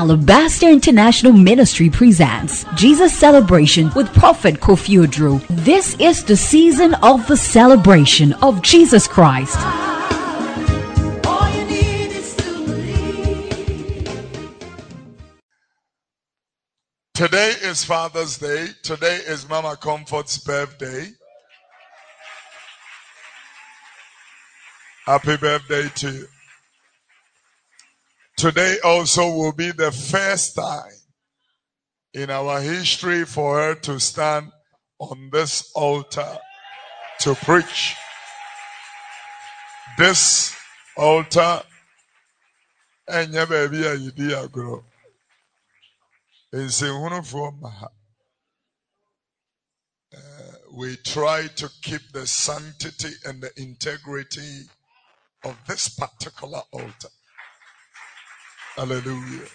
Alabaster International Ministry presents Jesus Celebration with Prophet Kofi Odro. This is the season of the celebration of Jesus Christ. Today is Father's Day. Today is Mama Comfort's birthday. Happy birthday to you. Today also will be the first time in our history for her to stand on this altar to preach. This altar, and your baby, you dear girl. We try to keep the sanctity and the integrity of this particular altar. Hallelujah.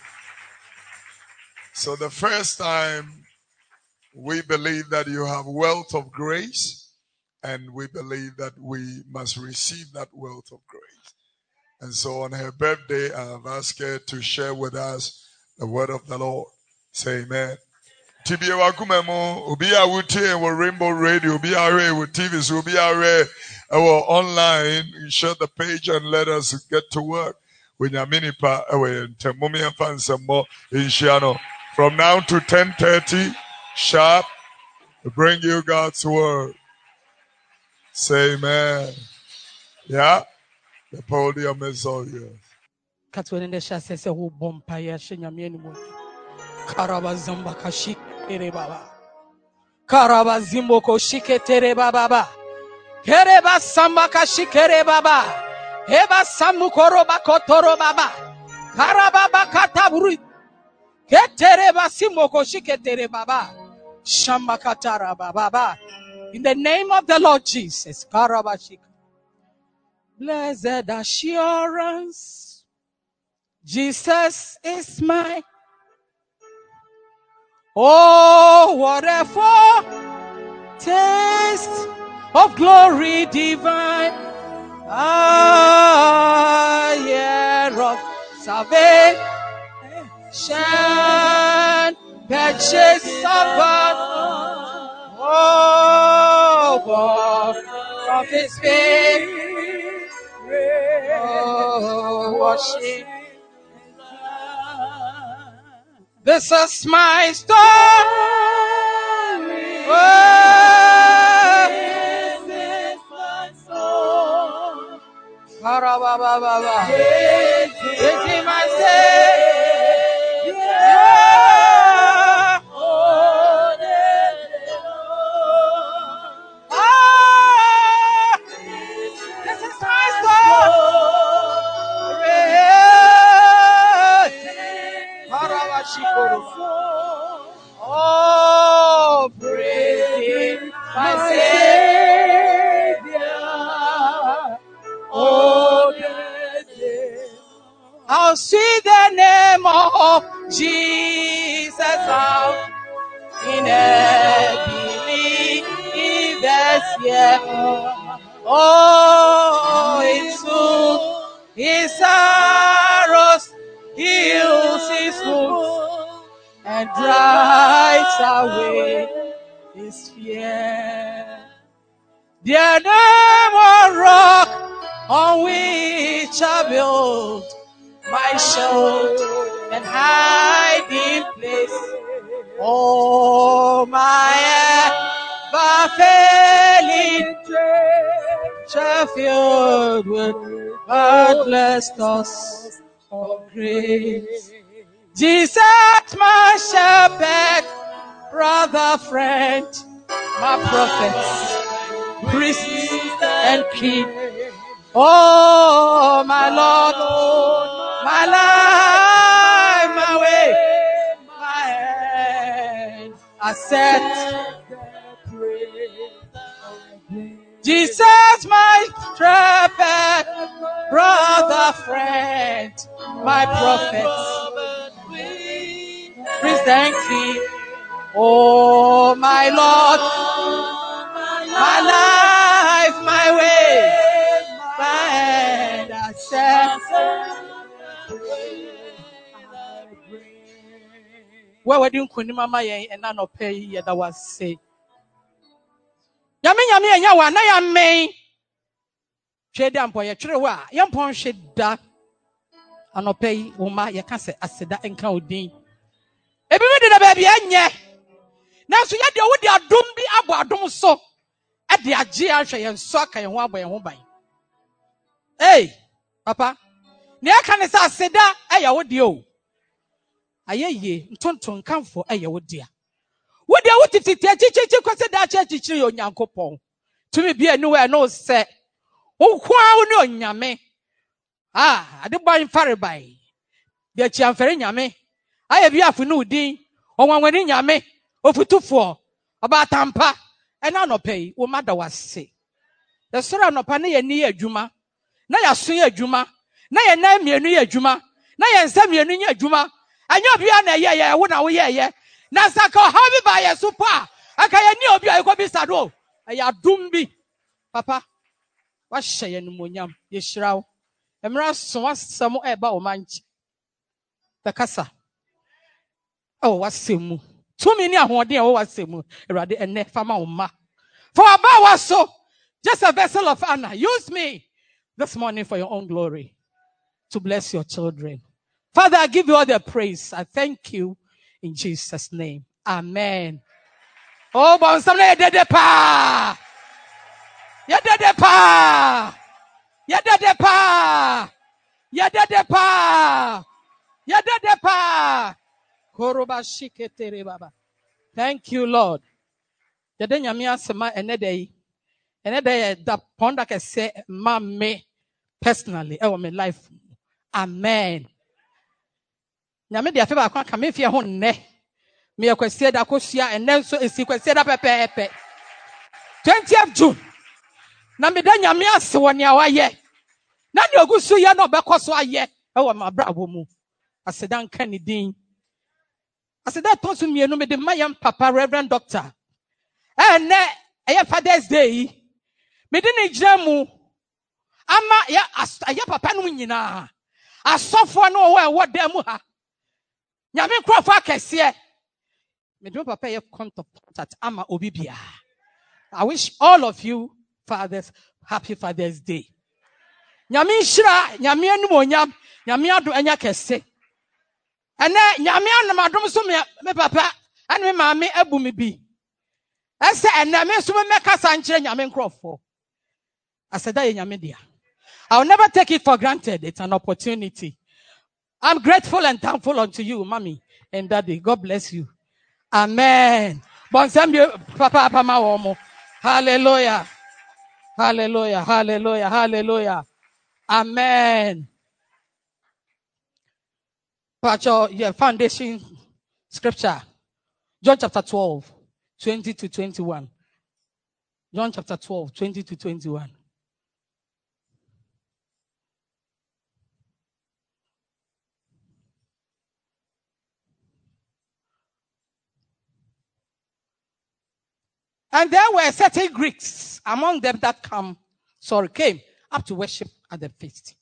So the first time, we believe that you have wealth of grace, and we believe that we must receive that wealth of grace. And so on her birthday, I have asked her to share with us the word of the Lord. Say amen. Tibiye wakumemo, obi a wutie wo Rainbow Radio, obi a with TVs, obi a online. Share the page and let us get to work. When you minipa temumi and fansamo in Shiano. From now to 10:30 sharp, to bring you God's word. Say amen. Yeah, the podium is all yours. Katwenende shase se hu bompa ya shenyamye ni mo. Karabazamba kashikere baba. Karabazimbo koshiketere baba. Kereba samba kashikere baba. Heba samu koroba kotoro baba. Karababa kataburi. Ketere basimo koshiketere baba. Shamba katara baba. In the name of the Lord Jesus. Karabashik. Blessed assurance. Jesus is mine. Oh, what a foretaste of glory divine. Ah, year of salvation, purchase of God. Oh, God of His faith. Oh, worship. This is my story. Oh, this is my song. This is my Savior. Oh, this is my story. Oh, praise my Savior. Oh, I'll see the name of Jesus out in every believers here. Oh, into His arrows heals His wounds and drives away His fear. Their name will rock on which I build my shield and hiding place. Oh, my ever-failing treasure filled with boundless thoughts of grace. Jesus, my shepherd, brother, friend, my prophet, priest, and king. Oh, my Lord, my life, my way, my hand, I set. Jesus, my shepherd, brother, friend, my prophet, priest and king. Oh, my Lord, my life, my way, my hand, I set. where wedding kunimama yen and none of pay yet that was say. Yami and yawa na ya me. Trade am for your trewa, young pon shed da. And no pay Uma ya can't say asida and counting. Everybody the baby anye. Now so ya de wo de adom bi abo adom so. E de age ahwe yen so aka yen ho abo yen ho ban. Hey, papa. Ne aka ne sa asida e ya wo de o. Ayeye ntonton kanfo e ya wo de a. Wo de wo tititi chichichi kwese da chichichi yo Nyankopon. Tumi bi anu we no se. Wo kwa wo ne onyame. Ade boy fare bai. De chi amfere nyame. Aye bi afu no din. Onwanwani nyame. Ofutufo. Oba tampa. Ena no pay. Wo mada wase. The sora no pa na ye ni adwuma. Na ya so ye adwuma. Na ye na mienu ye adwuma. Na ye nsa mienu ye adwuma. Anya obi na ye wo na wo ye. Na saka ha bi ba ye so pa. Aka ye ni obi ayi ko bi sado. Aya dumbi. Papa. Wa hye ye no monyam. Ye hyirawo. Emra so wasamo eba o manchi. Bekasa. Oh, wasemu. 2 many ahode e wo wasemu. Erade ene fama o ma. For about was so just a vessel of honor. Use me this morning for your own glory to bless your children. Father, I give you all the praise. I thank you in Jesus' name. Amen. Oh, but some dede pa. Ya dede pa. Ya dede pa. Ya dede pa. Ya dede pa. Koroba shiketere baba. Thank you, Lord. Yade nyame asema enedai. Enedai da ponda ke say me personally e my life. Amen. Nyame dia fe ba kwa me fie ho nne. Me yakwese da kosua enne so esi kwese da pepepe. 20th June. Na me da nyame ase woni awaye. Na ne ogusu ye na obekoso aye e wo mabrabo mu. Aseda nka ni din. Aseda tonso mienu me de mayam papa Reverend Doctor. Ne eye Father's Day. Me de ne jiramu ama ya aya papa no nyina. Asofo no wo dem ha. Nyame krofo akese. Me de papa ye contact ama obibia. I wish all of you fathers happy Father's Day. Nyame shira, nyame anum onyam, nyame ado anya kese. Ene nyame anum adom so me papa, ane me maame abu me bi. Ese ene me so me kasa nkire nyame nkrofo. Aseda ye nyame dia. I will never take it for granted. It's an opportunity. I'm grateful and thankful unto you, mommy and daddy. God bless you. Amen. Papa Pama Womo. Hallelujah. Hallelujah. Hallelujah. Hallelujah. Amen. Pacho, your foundation scripture. John chapter 12, 20 to 21. John chapter 12, 20 to 21. And there were certain Greeks among them that came up to worship at the feast.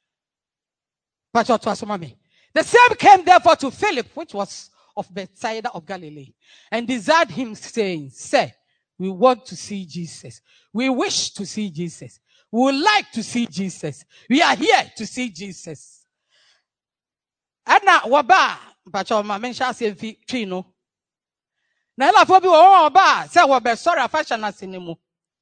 The same came therefore to Philip, which was of Bethsaida of Galilee, and desired him, saying, Sir, we want to see Jesus. We wish to see Jesus. We would like to see Jesus. We are here to see Jesus. And now, waba, Pacho, my mention say Trino. Na ela fo bi wo ba say wo be sorry fashion asinimu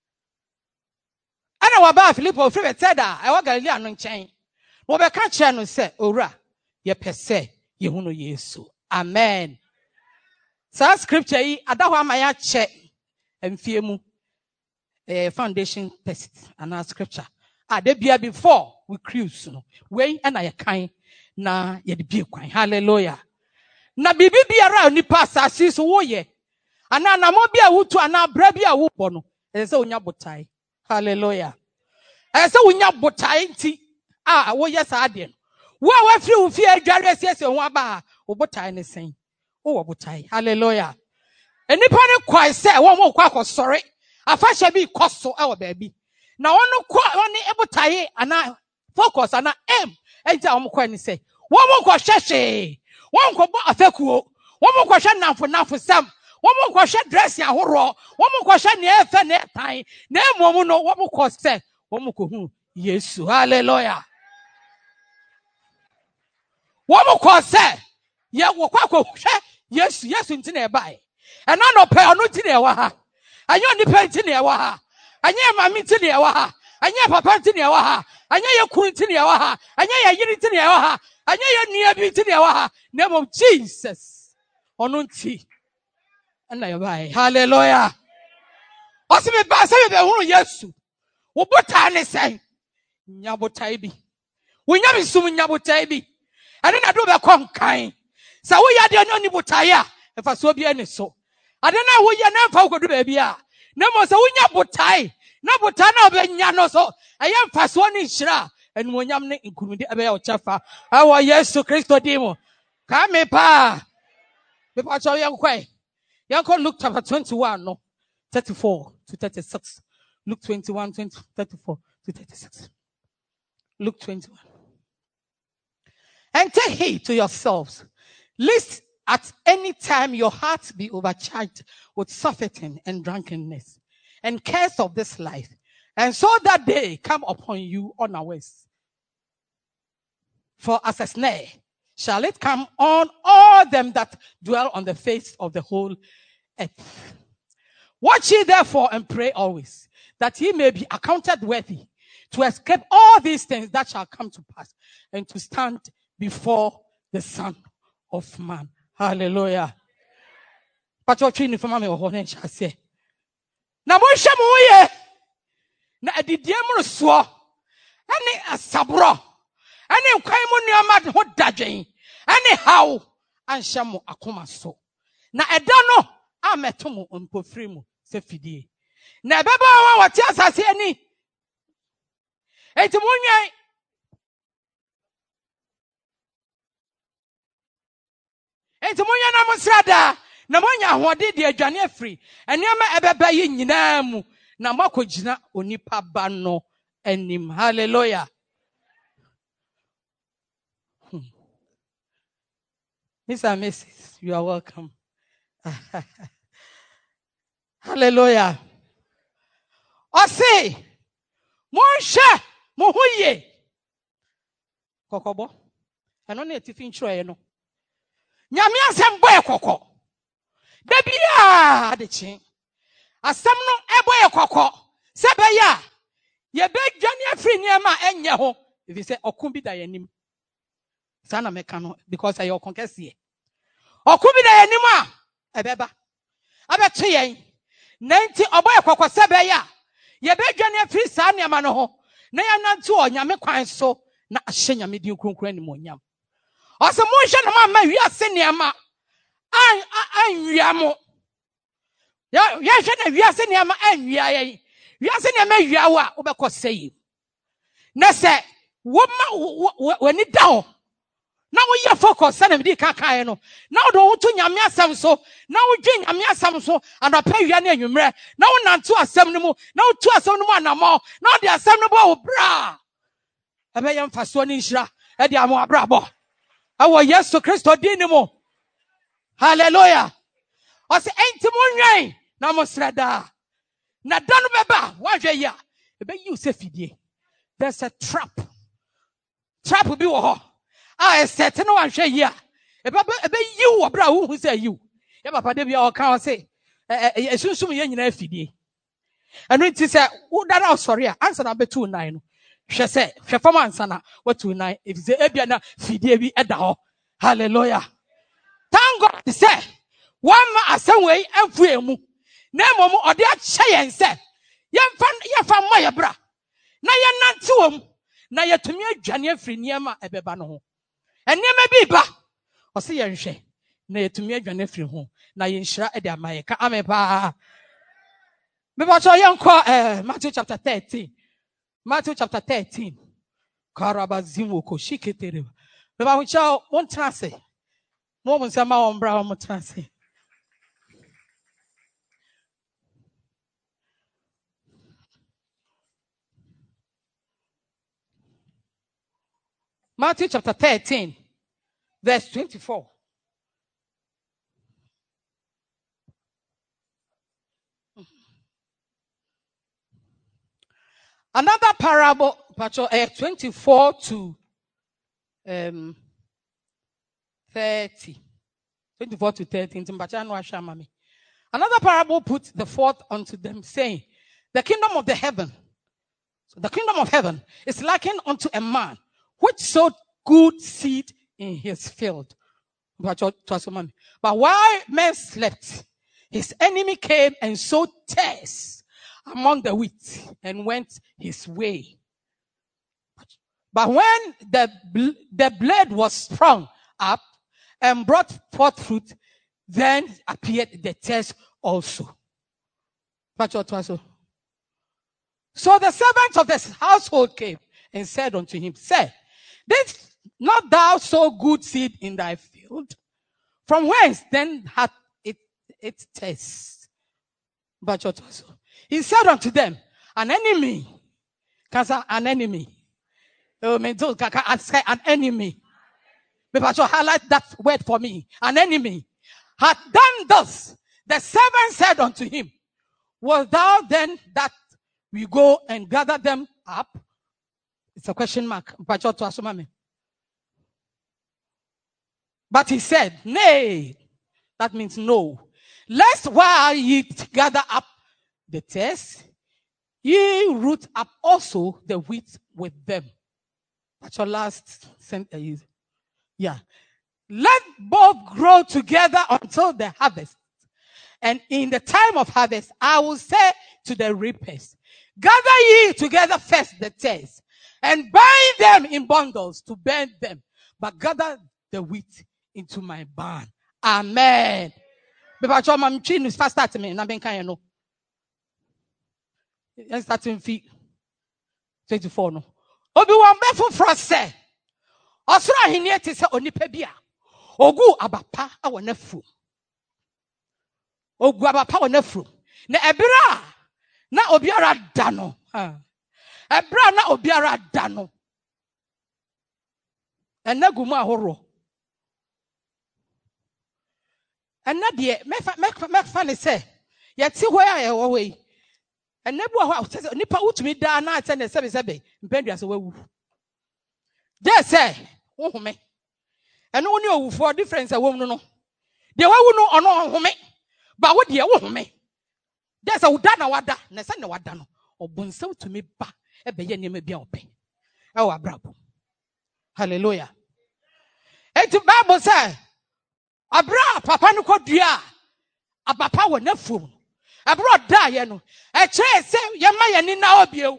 ana wo ba Philippo free Bethsaida e wo Galilee anu nchen wo be ka kire no say owura ye pese ye hu no Yesu. Amen. Sa scripture yi adaho amaya che emfie mu foundation text and scripture de bia before we cruise no we na ye kan na ye de bia kwan. Hallelujah. Na bibi biara nipa asase so wo ye ana na mo bia wutu ana bra bia wo bo no ese onya botai. Hallelujah. Ese onya botai nti wo ye sa ade wo wa firi wo fie adware ese ho aba wo botai ne sen wo botai. Hallelujah. Enipa ne kwai se wo mo kwa akosore afahye bi koso e wo ba bi na wono kwa woni ebotai ana focus ana aim enti wo mo kwa ni se wo mo kwa hwehwe wo nko bo afekuo Woman question now for some. Woman question dress ya horror. Woman question near fair time. Name woman no woman cost say. Woman who yes, hallelujah. Woman cost say. Ya wako yes, into nearby. And I no pay or no tinea. I know the pentinea waha. I near my mintinia waha. I near papa tinea waha. I near your queen tinia waha. I near your unitinia waha. I near your near beauty waha. Name of Jesus. Onunti. And I buy. Hallelujah. Also, me pass me the yes. What I say? Nyabotaibi. We never sum nyabotaibi. I didn't do the conquering. So we are the only botaya. If I saw be any so. I don't know who you never go to baby. No more so we nyabotai. No botana benyano so. I am fast one in Shra. And when I'm including about Chafa. Our yes to Christo demo. Come pa. Before I young quay. Young call Luke chapter 21, no. 34 to 36. Luke 21, 34 to 36. Luke 21. And take heed to yourselves, lest at any time your heart be overcharged with surfeiting and drunkenness, and cares of this life, and so that day come upon you unawares. For as a snare shall it come on all them that dwell on the face of the whole earth. Watch ye therefore and pray always, that ye may be accounted worthy to escape all these things that shall come to pass, and to stand before the Son of Man. Hallelujah. Patrocini for me or shall say. Na monsha moye na adidiem so ani asabro ani kwan mu nioma ho dadwen ani haw anhya mo akoma so na eda no ameto mo mpofiri mu se fidie na ebeba wa wate asase ani enti munwan na musrada na monya ahode de adwane afiri enema ebeba yi nyina mu na makogina onipa ba no anim. Hallelujah. Mr. and Mrs., you are welcome. Hallelujah. Ose monsha mohuye kokobo eno na etifi nchroye no nyame asem boye kokko da bia de chi asem no eboye kokko sebeya ye bedwane afri niam enye ho if you say okun bi da yanim sana meka no because I okun kese okun bi da yanim ebeba abeto yen nanti oboye kokko sebeya ye bedwane afri sa niam no ho na ya nantu onyame kwan so na ahye nyame din kronkron ni monyam ose monhye no ma wi ase niam anwiamo ya hwe na wi ase niam anwia yen wi ase niam awia wa obekọ sei na se wani down na wo ye focus na me di kakan no na wo do wo to nyame asem so na wo dwe nyame asem so anopa wia na anwumre na wo nanto asem no mu na wo to asem no mu anamo na wo de asem no bo wo bra ebe ye mfaso ni nhira e de amo abrabo awo Yesu Kristo din ni mo. Hallelujah. Ose enti monwan na mo sreda na danu beba wa hwe ya ebe yi se fidie. There's a trap bi wo ho a set no wa hwe ya ebe yi wo bra wo hu se yi ya papa de bia o kan o se esunsum ye nyina fidie eno nti se wo dara osori a answer na betu 9 no hwe se hwe fam answer na watu 9 if ze ebia na fidie bi eda ho. Hallelujah. Thank God say one ma asenwe amfu emu na emom ode a kye yen se yemfa ma ye bra na ye nante wom na yetumi adwane afiri niema ebeba no ho eniema bi ba o se ye nhwe na yetumi adwane afiri ho na ye nhira e de amaye ka amen pa me ba cho yenko Matthew chapter 13 karabazimu ko shiketere me ba cho won trase mo mo nsema won bra won trase Matthew chapter 13 verse 24. Another parable, 24 to 30. 24 to 30. Another parable put the fourth unto them, saying, the kingdom of heaven is likened unto a man which sowed good seed in his field. But while men slept, his enemy came and sowed tares among the wheat and went his way. But when the blade was sprung up and brought forth fruit, then appeared the tares also. So the servants of the household came and said unto him, Sir, did not thou sow good seed in thy field? From whence then hath it taste? He said unto them, an enemy. An enemy. An enemy. Highlight that word for me. An enemy hath done thus. The servant said unto him, was thou then that we go and gather them up? It's a question mark. But he said, nay. That means no. Lest while ye gather up the tares, ye root up also the wheat with them. That's your last sentence. Yeah. Let both grow together until the harvest. And in the time of harvest, I will say to the reapers, gather ye together first the tares, and bind them in bundles to burn them, but gather the wheat into my barn. Amen. Let's start in feet 24. No. Obi-Wan Befo Frost said, Osra Hinieti se onipebia. Ogu abapa awa nefu. Ogu abapa awa nefu. Ne ebira na obiara dano. Ebira na obiara dano. Ene gumu ahoro. Ene die mefa ne se yeti hoya ye wo we. Ene bu ho nipa utumi da na ate ne sebe mpendua se wawu. They say, oh me. And only a for difference a woman no. They were no on home. But what dear oh me. There's a udana wada, Nasana wadano, or bonso to me ba, a bayan may be open. Oh, bravo. Hallelujah. And to Bible say, Abra, papa no could dia, a papa were no fool. Abroad die, no. A chair say, Yamaya Nina Obio.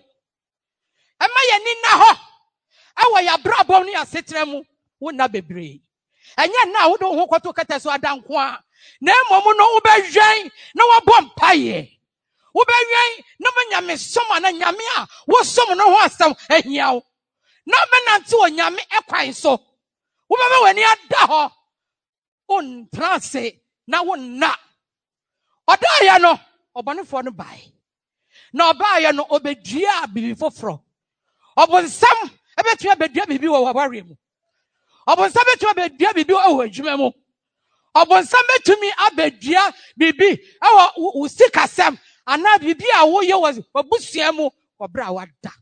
Amaya Nina ho. Awa ya bra boni asetremu wo na bebre enya na wo do ho kwato kataso adanko a na emomu no wo behwen na wo bom paye wo behwen na manyame som na nyame a wo som no ho asam ahia wo na menante wo nyame ekwan so wo bebe wani ada ho on trance na wo na odaya no obanefo no bai na obaya no obedua bibi foforo obonsam ebetua bedua bibi wo waware mu obonsam betua bedua bibi wo adwuma mu obonsam betumi abedua bibi wo sikasem ana bibi a wo ye wabusua mu obra wada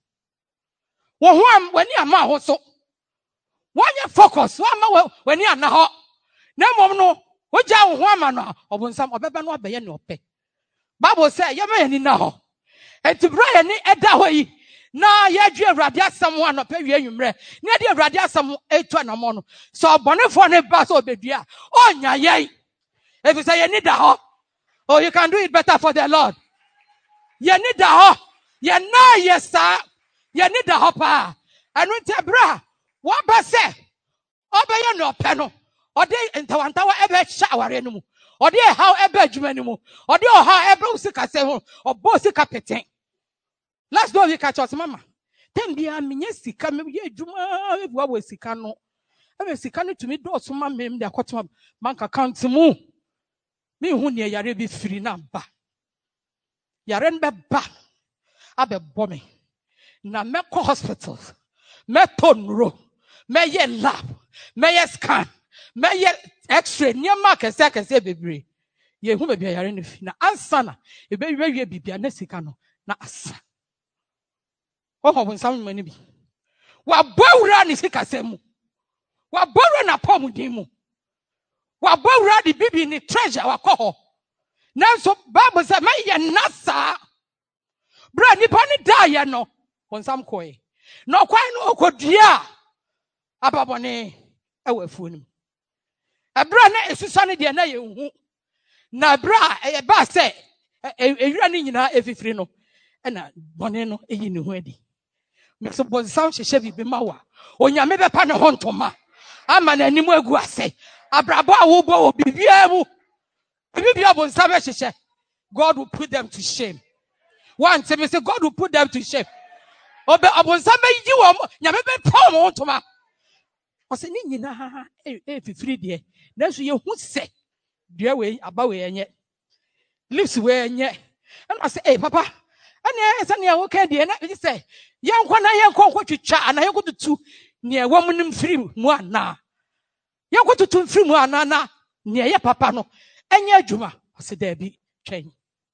wo ho am wani ama ho so wanya focus wo ama wani ana ho na mom no wo ja wo ho ama no obonsam obeba no obeye ne ope Bible say yema yani na ho entibra yani eda ho yi na yadwe awrade asam ho anopa wie anwumre na de awrade asam etu anamo no so obonefo ne ba so obedua onya yei if you say you need that, oh you can do it better for the Lord. You need that, you know yes sir, you need that pa anu tebra wa ba se obeye no pe no ode ntawantawa ebe sha aware no mu ode how ebe adwuma no mu ode how ebe usika se ho obo sika peten. Let's do it, catch us, mama. Then be a ministry come, ye, Juma, what was Sicano? I was Sicano to me, do some man, their cotton bank account to move. Me, who near Yarebi free number. Yaren ba, Abe bombing. Na Meko hospitals, Meton row, may ye lab, may ye scan, may ye x-ray, near market, second, say, baby. Ye who may be a Yaren, na ansana, a baby, be a Nesicano, na asa. Oh, when some money be. Wabora ni sikasemu. Wabora na pomu dimu. Wabora di bibi ni treasure wakoho. Nanso Bible say ma ye nasa. Bra ni pani da ye no. When some koi. No kwa no okodua. Ababone ewe funim. Abra na esusane de na ye hu. Na bra e ba say ewura ni nyina efifiri no. Na bone no eyi ni hu adi. Me so bonsam hye bibi mawa. Onyame bepa ne ho ntoma. Ama na animu egu ase. Abrabo a wo bo bibia mu. Bibia bonsam hye. God will put them to shame. One time say God will put them to shame. Obe abonsam yi wo nyame bepa mo ntoma. O se ni nyina efifiri de. Na so ye hu se de we aba we enye. Lips we enye. And I say, hey papa, and yes, and ya okay, dear. You say, young one, I am called twitcha, and I go to two near woman free one now. You go to two free one now, near your papa no, and your Juma. I said, there be chain.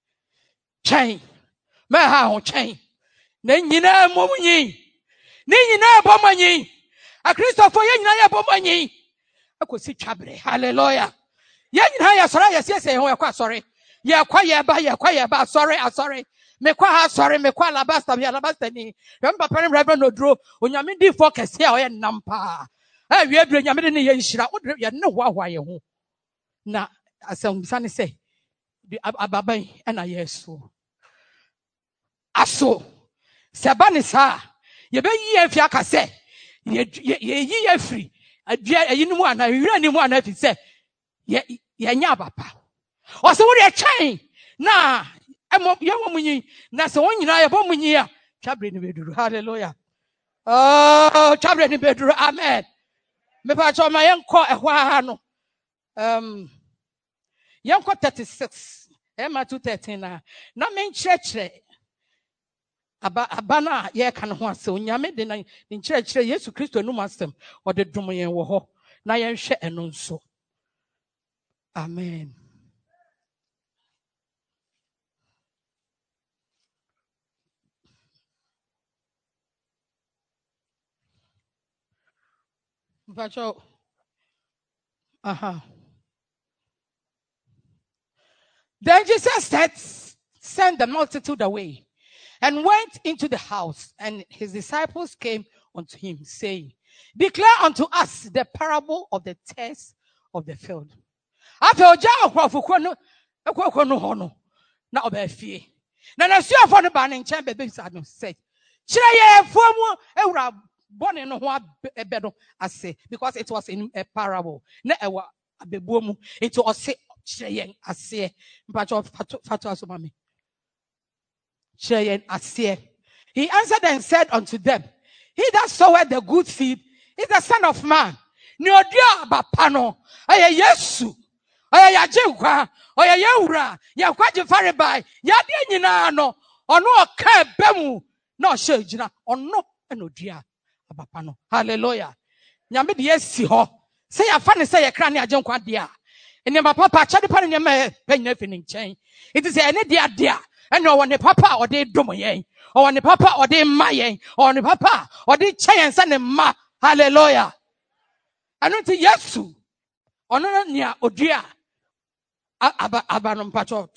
My how chain. Then you know, Mommy. Then you know, Bomani. A Christopher, you know, Bomani. I could see Chabri. Hallelujah. Yan, sorry, yes, I'm quite sorry. Yeah, quiet ba, sorry. Me kwa sorry, me kwa labasta ni. Remember, Reverend Odro, when you mean the focus here, I nampa. We are doing Yamini Yashira, you know why you na, as some son say, the Ababai and I yes so. Aso, Sabanisa, you be ye if Yaka say, ye free. You know one, I really want to say, ye nyabapa. Or so what a chain. Nah, I'm young woman. That's one you know about me here. Chabri in bedroom. Hallelujah. Oh, Chabri in bedroom. Amen. Me patch on my young court a while. Young court 36. Emma 213. Not main church. Abana, ye can want so. Yame den in church. Yes, to Christo no master or the Drummond woho. Na yen share and so. Amen. Pacho. Then Jesus sent the multitude away and went into the house, and his disciples came unto him, saying, declare unto us the parable of the tares of the field. After Oja no hono, na obefie. Na na suo for no ba ne nchen bebe sadu say. Kire ye fomu ewura bone no ho ebedo ase, because it was in a parable. Na ewa abebuo mu it was say kire yen ase. Mpacho fatu asomame. Kire yen ase. He answered and said unto them, he that soweth the good seed is the Son of Man. Ni odia bapano aye Yesu. Oya ya jenkwa, oya ya ura, ya kwaje faribai, ya de nyina no, ono oka bemu, na ohye gina, ono enodua abapa no. Hallelujah. Nyame de yesi ho. Se ya fa ne se ye kra ne ajenkwa de a. Ene papa chade pa ne ma panyina fini nchen. It is ene de ade a, ene o ne papa o de dom yen. O ne papa o de ma yen. O ne papa o de chen se ne ma. Hallelujah. Anu ti Yesu. Ono nia odua the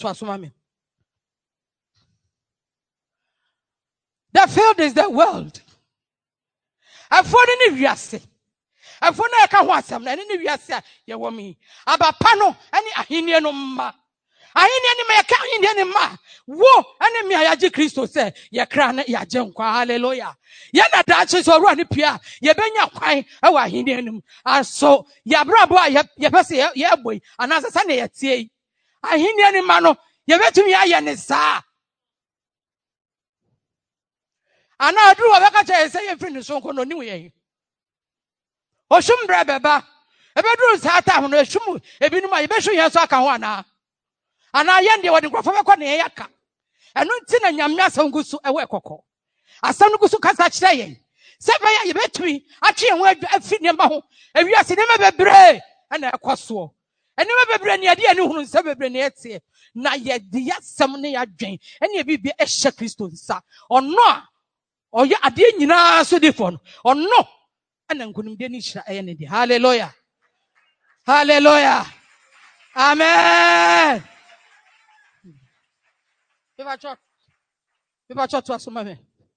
field is the world. I found any viase. I found I can want some any viase. You want me? Abapano any ahini no ma. Ahini any me ka ahini ma. Wo any me ayaji Christo say ye kra na ya jenkwa. Hallelujah. Ye na dachi so ru ani pia ye benya kwan e wa ahini anim. Aso ya brabo ye pese ye boy anasa sa na ye tie. Ahini ani ma no ye betumi aye ne saa. Ana aduru obeka che say ye free so nko no ni we. Oshum brebeba. Ebeduru saa ta hono eshum ebinum a ye behwe ye so aka ho ana. Ana ye ndie wodi nkrofo bekọ na ye yaka. Enu nti na nyame asam gusu ewe kokọ. Asam gusu kasa kire ye. Sebe ya ye betumi atwe ho afi ne ma ho. Ewiase ne bebre ana ekoso. Ene bebre ne ade ani hunu se bebre ne etie. Na ye de yasam ne ya dwen. Ene bibia ehye Kristo nsa. Ono a Or ya adi nyina so different. Or no. And then couldn't be any shra. Hallelujah. Hallelujah. Amen. People church to us, man.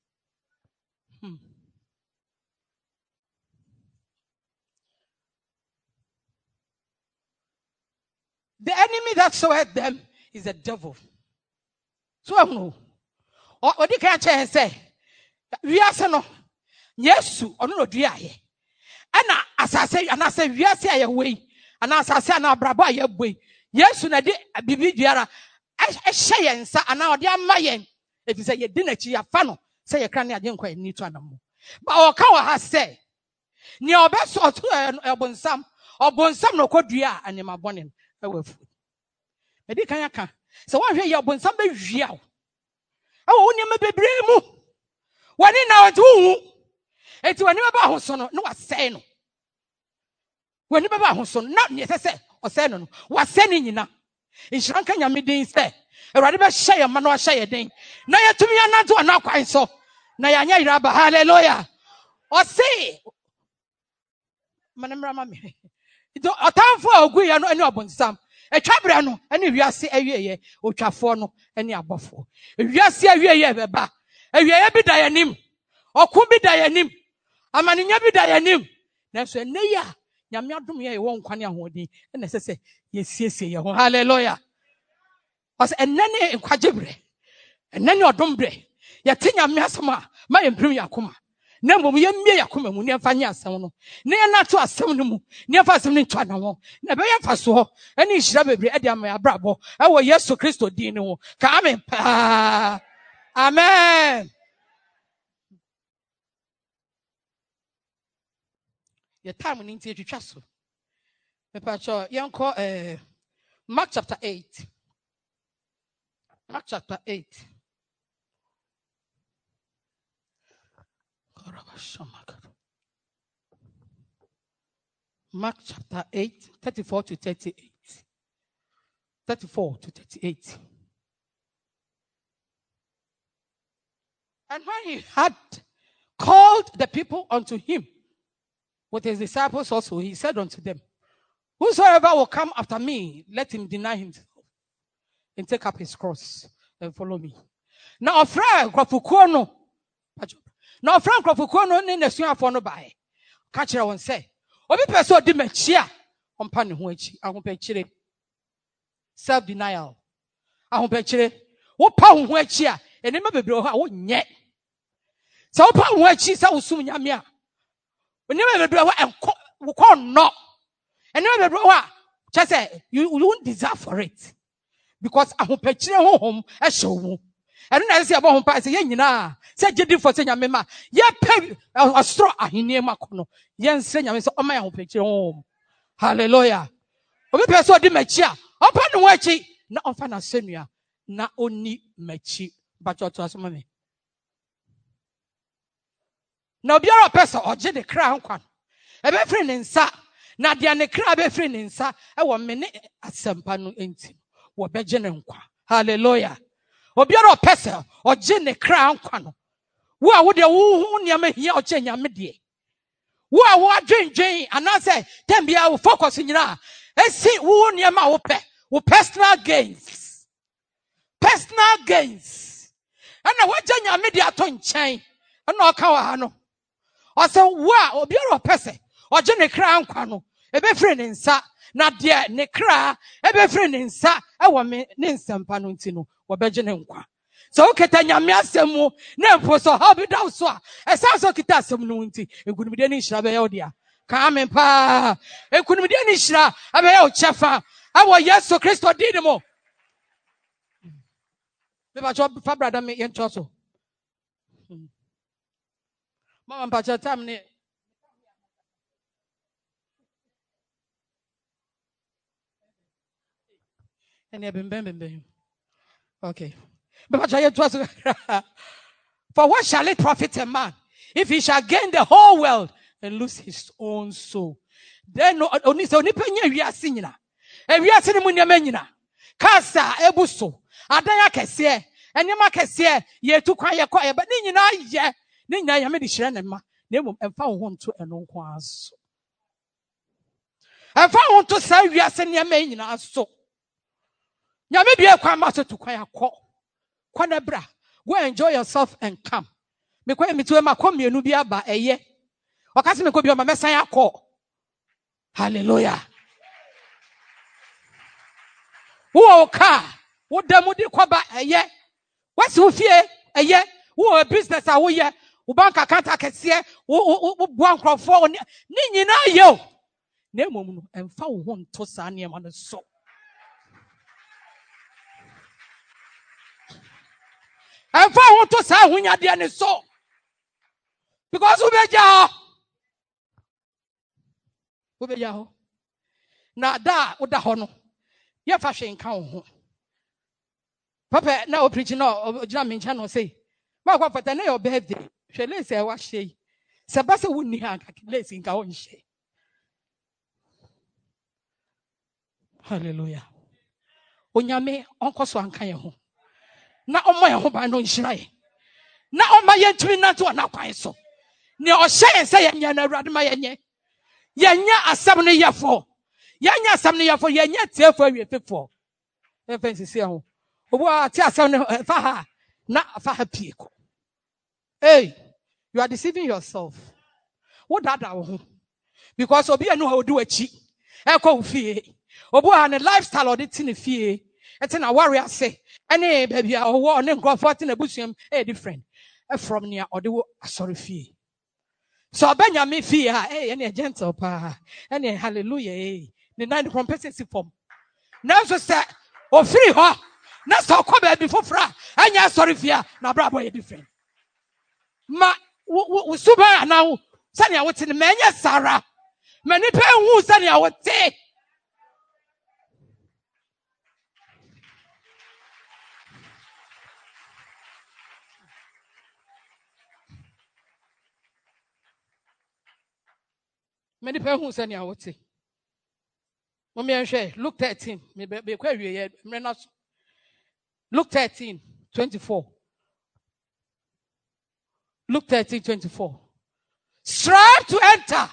The enemy that sowed them is the devil. So I know. Or they can't say, we are no. Yes, or no, dear. And as I say, and I say, we are say away. And as I say, and I braba your way. Yes, and I did a baby dear. A shay and sa, and now dear Mayan. If you say you didn't, you are funnel. Say a cranny, I didn't quite need to animal. But our cow has said, near best or two or bonsam no quadria and in my bonnet. Edi kan yaka se wan hwe ye obonsam be hwia o woni me bebre mu woni na otu eti woni ba ho so no na wasai no woni ba ho so na ne se osai no wasai ni nyina nhranka nyame din se Awurade be hye ye ma no hye ye den na yetumi ananto na kwan so na yanya iraba hallelujah o se manemra ma me do otamfo ogu ye no ani obonsam etwabra no ene wiase awieye otwafo no ene abofo wiase awieye beba awieye bi da yanim oku bi da yanim amaninya bi da yanim na so ene ya nyame adom ye wo nkwane ahodin ene sese yesiesie ye ho hallelujah os ene ne nkwajebre ene ne odombre ye te nyame asema ma ye mprim yakoma na mbom ye mie yakoma mu ne mfa nya asem no ne ye na to asem no mu ne fa asem ne ntwa na ho na be ye fa so ho ene nhira bebre e de ama ya brabo e wo Yesu Kristo din ne ho ka amen amen ye time ni ntie twitwa so me pa cho yenko Mark chapter 8 Mark chapter 8, 34 to 38. 34 to 38. And when he had called the people unto him, with his disciples also, he said unto them, whosoever will come after me, let him deny himself and take up his cross and follow me. Now, Frank Grafukono, now Frank Grafukono, in the swing for no by. Catch her one say, Obi person di mechia, on pani huechi, I won't pay self denial. I won't pay what pound huechia, and never be bro, I won't yet. So, pound huechi, so soon yamia. We never be bro, and call not. And never be bro, just say, you won't deserve for it. Because I won't pay home, a show. And I say about home pass, yena, say Jedi for saying Yamema, ye pay a straw a hinema kono, yen saying Yamis on my home picture home. Hallelujah. Obi person di mechia, open the wachi, na ofana senior, na only mechi, but your to us money. Now be a person or Jedi crown kwan. A be friend in sa, na diane crab a friend in sa, I want minute at Sampano inti, or bejenem kwa. Hallelujah. Obiara opese oje ne kra nkwa wo a wo de wo niam hia oche nyame de wo a wo adwenjwen anase tambia wo focus nyina esi wo niam a wo pe wo personal gains ana waje nyame de ato nchen ana oka wa ha no o se wo a obiara opese oje ne kra nkwa no ebe free ne nsa na de ne kra ebe free ne nsa e wo me ne nsampa no ntino wabegene nkwa so oketa nyame asemu na mpo so ha bi daw so a esa so kita asemu no nti ekunumide ni hira be ye odia ka amen pa ekunumide ni hira abe ye o chefa awo Yesu Kristo di mo me ba cho fa brother me yen cho so mama pa cha tam ni ene bembe okay. For what shall it profit a man if he shall gain the whole world and lose his own soul? Then only so nipenya wiase nyina. E wiase ni munyama nyina. Kasa ebuso. Adanya kese. Enyama kese ye tu kwa ye kwa ye but ni nyina ye. Ne nya Nyame de hyira ne ma. Na emom emfa wo ho nto eno nko aso. Emfa wo nto sa wiase ne ma nyina aso. Nyame bia kwa ma so to kwan akọ. Kwana bra. Go enjoy yourself and come. Me kwa mi to ma kwa mienu bi aba eye. Wakati me kwa bi o ma mesan akọ. Hallelujah. Wo ka, wo demu di kwaba eye. What's wo fie eye? Wo a business a wo ye, wo bank account akese, wo bua nkrofo ni nyina ye o. Na emom no emfa wo ho nto sa ne ma no so. Emfa wo to sa hunya de ne so. Because wo beja ho. Na da wo da ho no. Ye fa hwe nka wo ho. Papa na o preach no ogina me ncha no say. Ma kwa fata na your birthday. Hwe le say wa hye. Se ba se wonni ha nka le say nka wo nhye. Hallelujah. Onyame onkoso anka ye ho. Na omo ye ho ba no nhira ye. Na oma ye ntumi na to na kwan so. Ne o hye say ye nya na awurade ma ye nye. Ye nya asam no ye fo. Ye nya asam no ye fo ye nya tiefo awie fefo. Efensi se ho. Obo ati asam no fa ha na fa ha pieko. Hey, you are deceiving yourself. What that ho? Because obi anu ha odu achi. E ko fie. Obo ha ne lifestyle odi ti ne fie. Eti na warrior say. Ene baby a owo ne nkrofo ti na busuam different. From near odi wo asori fie. So Benjamin fie ha ene gentle pa. Ene hallelujah the nine competency form. Now so say o free ho. Na so ko ba bi fofra. Anya asori fie na bra boy different. Ma wo suba na wo sani a wote ne menya sara. Ma ni pe hu sani a wote. Many people who send you wote. Mommy and Luke 13. Me kwa wiye mrena. Luke 13:24. Luke 13:24. Strive to enter.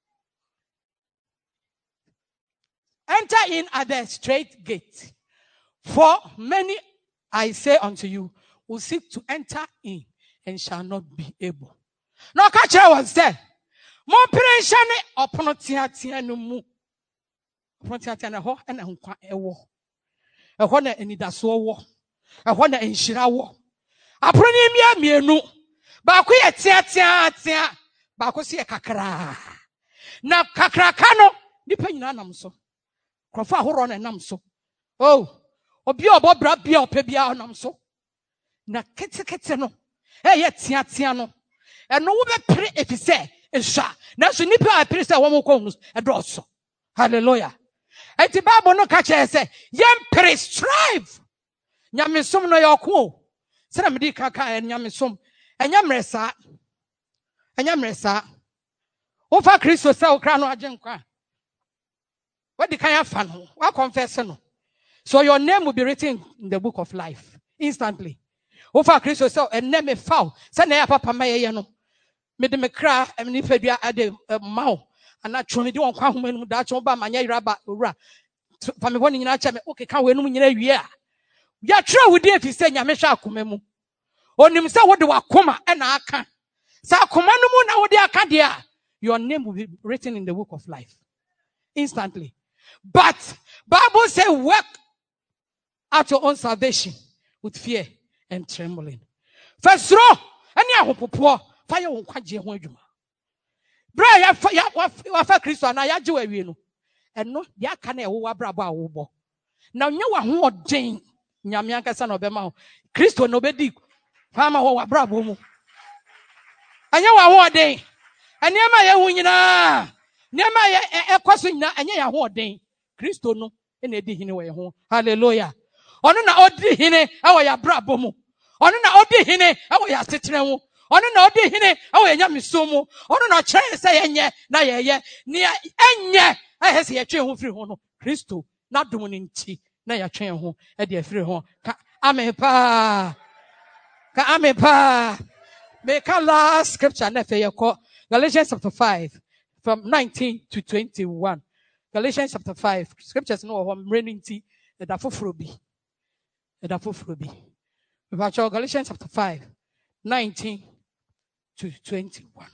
Enter in at the straight gate. For many, I say unto you, will seek to enter in and shall not be able. Now catch was there. More penshane opono tia no mu. Opono tia na ho na nkwa ewo. Eho na enidaso wo. Eho na enhira wo. Aproni mienu. Ba ko ye tia. Ba ko se kakra. Na kakra ka no nipa nyina nam so. Krofo ahoro na nam so. Oh, obi obo bra bia opa bia nam so. Na kete no. Ye tia no. Eno wo be pre efise esha. Na so nipa a pre se wo mo ko edoso. Hallelujah. Enti Bible no ka che se yem pre strive. Nyamesom no yoko. Se na medi kaka nyamesom. Enya mresa. Wo fa Kristo se wo kra no agenkwa. What the kind of fan? What confess no? So your name will be written in the book of life instantly. Over Christ so and name a foul. Send a papa my no. Made me cry and if you are at the mouth and not truly don't come when that's over my rabba. From one in a okay, can't win in a year. Ya true with if you say Yamesha Kumemu. On himself what do I come and I can. Sa commando now they are your name will be written in the book of life instantly. But Bible says work out your own salvation with fear and trembling. First row, any ahopopo fire won kwaje ho adwuma. Bra ya fa Kristo na ya je wawie no. Eno ya ka na ewo abrabo awobo. Na nya wa ho odin nyame ankasa na obema ho. Kristo no bedi fama ho abrabo mu. Anya wa ho odin. Eniema ye hu nyina. Niema ye ekwaso nyina anya ya ho odin. Kristo no ene di hine we ho. Hallelujah. Ono na odi hine awo ya brabo mu. Ono na odi hine awo ya setere mu. Ono na odi hine awo ya nyameso mu. Ono na kire se yenye na yeye ni enye ahese ye twe ho firi ho no. Kristo na dum ni nti na ya twe ho e de afiri ho. Ka amen pa. Ka amen pa. Make a last scripture. Galatians chapter 5, from 19 to 21. Galatians chapter 5. Scriptures no I'm reading tea. The Dafufrubi. Galatians chapter 5, 19 to 21.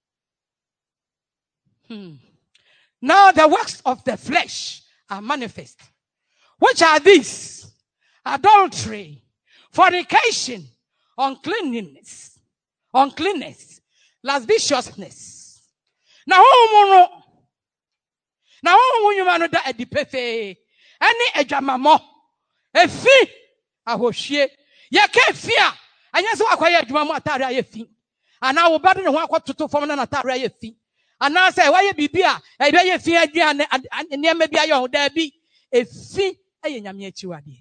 Now the works of the flesh are manifest, which are these: adultery, fornication, uncleanness, lasciviousness. Now, you man that at the pefe, any ejamamo, a fee, a hoshie, ya can't fear, and yes, I acquire Jumama Taria fee, and I will battle one quarter to form an Ataria fee. And now say, why you be beer, a very fear, and near maybe I own there be a fee, a yamiachuadi.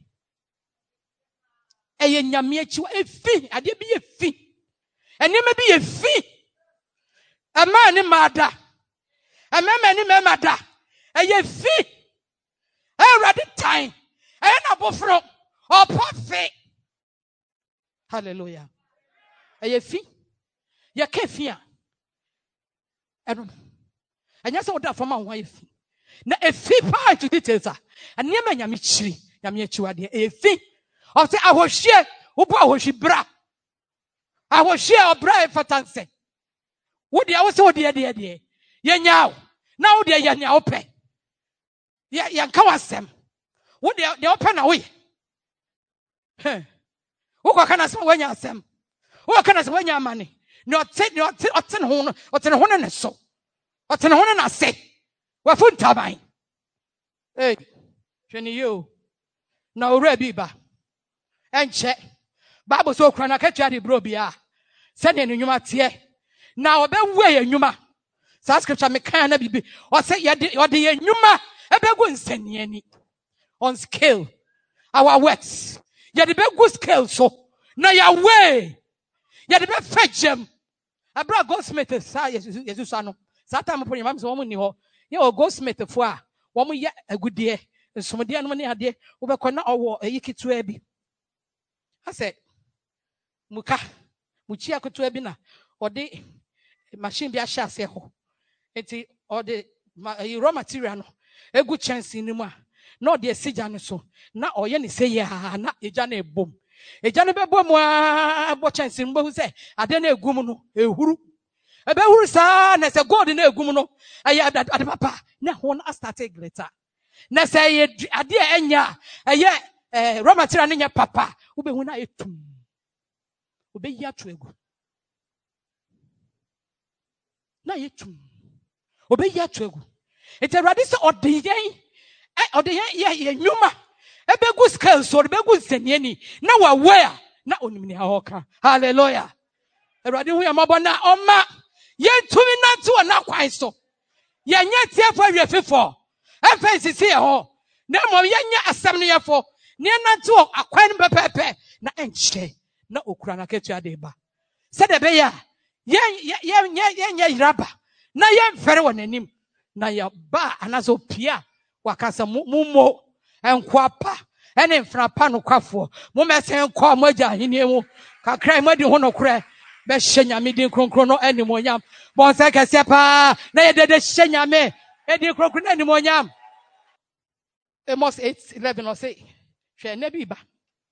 A yamiachu, a fee, I did be a fee, and there may be a fee. A man in mother, a man in mother, a ye fee, a ready time, and a buffalo, or pot. Hallelujah. A ye fee, ye can't fear. And yes, I would have for my wife. Now, a fee part to details, and near my yamichi, yamichuadi, a fee. Or say, I was share, Upa was she bra. I was share a bra for tanse. What the also dear. Yan now dear yan open. Yan kawasem. What they open away. Who can I say when you sem? What can I say when you money? Not say, not ten hone, or ten hone and so. Or ten hone and I say. What food turbine? Hey, Jenny, you. Now, Rebiba. And check. Bible so crana catch the brobia. Sending in your tear. Now, about way in Yuma. Scripture me can't be. Or say, or the Yuma. A beg one send any. On scale. Our works. Yet the beg good scale so. Now, your way. Yet the beg fetch them. I brought Goldsmith. Yes, Satan upon your mom's woman. You Goldsmith for woman yet a good dear. And some dear money had dear over corner or a yiki to Abby. I said, Muka, Muchia could to Abina, or the machine be a chasseho. Or the raw material, a good chance in Numa. Not the Sijano so. Not or any say, ya, not a Jane boom. A Jane boom, what chance in Bo say, I don't know, Gumuno, a huru. A better son as a god in a gumuno. I had that at papa. Now one I started glitter. Now say, a dear Enya, a ye, raw material in your papa, who be when I eat. Obey ya twego. Na ye tum. Obey ya twego. It's a radical or the ye yuma. A begu scales or begu senyeni. Now aware. Not only hoka. Hallelujah. A radical yamabana oma. Yen to me not to an quite so. Yen yet here for your fifo. I fancy see ho. No more yenya assembly for. Near not to a quite pepe. Na enche. Na Ukraina ketu adeba. Said the beya. Yen raba. Na yen very one enim. Na ya ba anazo pia. Wakasa mumo. En kwapa. En en frapa no kwafo. Mume se en kwa moja hiniemu. Kakrai mwedi hono kure. Be shenya mi din kronkron eni monyam. Bon se kese pa. Na ye dede shenya me. Edi kronkron eni monyam. Amos 8:11 or say. She nebi ba.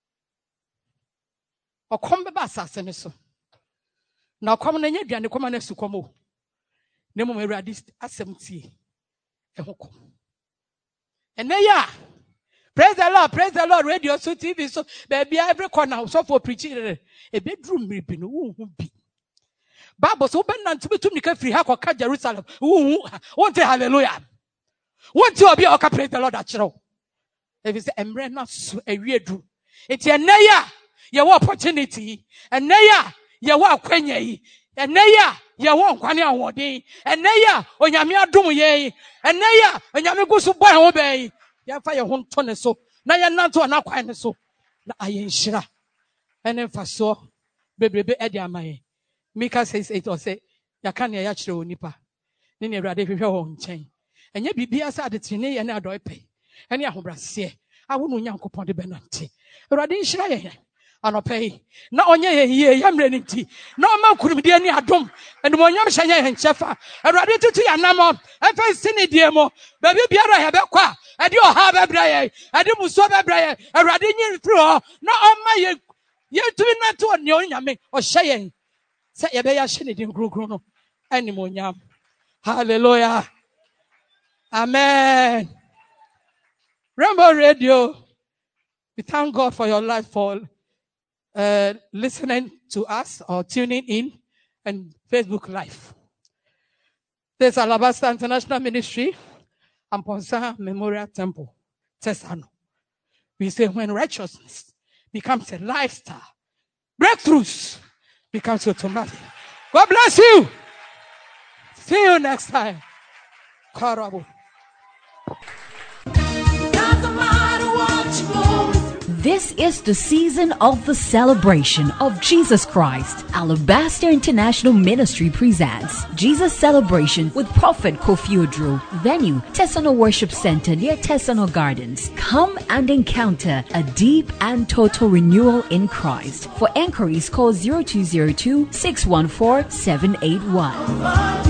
Or come be asase ne so. Na come na nya duane come na su komo. Ne mo awurade asem tie. E ho kom. Ene ya. Praise the Lord, radio so TV so baby every corner so for preaching a bedroom maybe no who be. Bible so ben nan to be to nika free ha kwa Jerusalem. Won't hallelujah. Won't you be okay praise the Lord achiro. If it's emre na so awiedu. Enti ene ya ye opportunity. Ene ya ye wa akwanya yi. Ene ya ye wo nkwane awode. Ene ya onyame adom ye. Ene ya onyame gusu boy ho be. Ya fa ye ho ntone so. Na ye nanto na kwan ne so. Na ayenhira. Ene mfaso bebrebe edi amaye. Mika says it or say ya kan ya kire onipa. Ne ne Awurade hwehwe ho nchen. Enye bibia sa de tene ye na adoy pe. Ene ahobrase. Awo no Nyankopon de benante. Awurade nhira ye. Anopay. Na onye ye yamrenity. No man could be any adom. And when yam shanya and chefa. And ready to yanamo. And first sin diemo. Baby biara hebekwa. And you have a braye. And you must have a braye. And ready through. No on my ye doing not to a new yammy or shayin. Say ye be a shinny in Grugrono. Anymore yam. Hallelujah. Amen. Rainbow Radio. We thank God for your life, for listening to us or tuning in and Facebook Live. There's Alabaster International Ministry and Ponsa Memorial Temple, Tesano. We say when righteousness becomes a lifestyle, breakthroughs becomes automatic. God bless you. See you next time. Karabo. This is the season of the celebration of Jesus Christ. Alabaster International Ministry presents Jesus Celebration with Prophet Kofi Oduro. Venue, Tesano Worship Center near Tesano Gardens. Come and encounter a deep and total renewal in Christ. For enquiries, call 0202 614 781.